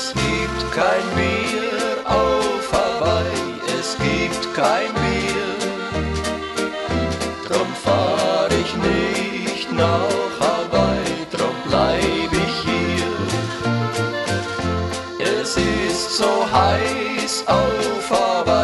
Es gibt kein Bier auf Hawaii, es gibt kein Bier. Drum fahr ich nicht nach Hawaii, drum bleib ich hier. Es ist so heiß auf Hawaii.